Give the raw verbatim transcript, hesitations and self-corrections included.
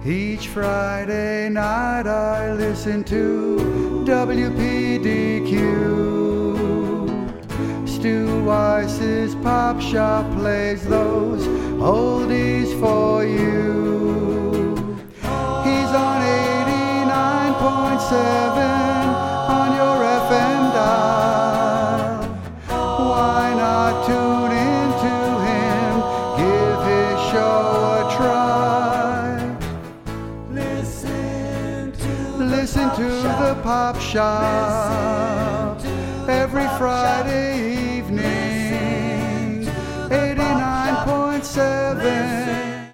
Each Friday night I listen to W P D Q. Stu Weiss's Pop Shop plays those oldies for you. He's on eighty-nine point seven on your F M dial. Why not tune in to him? Give his show a try. Listen to, Listen to the Pop Shop every Friday evening. eighty-nine point seven